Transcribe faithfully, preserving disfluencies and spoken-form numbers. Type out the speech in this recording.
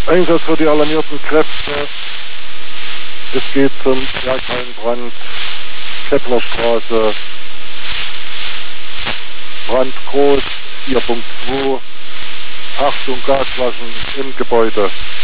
Einsatz für die alarmierten Kräfte. Es geht zum Berghainbrand, Keplerstraße, Brand groß, vier Punkt zwei. Achtung, Gasflaschen im Gebäude.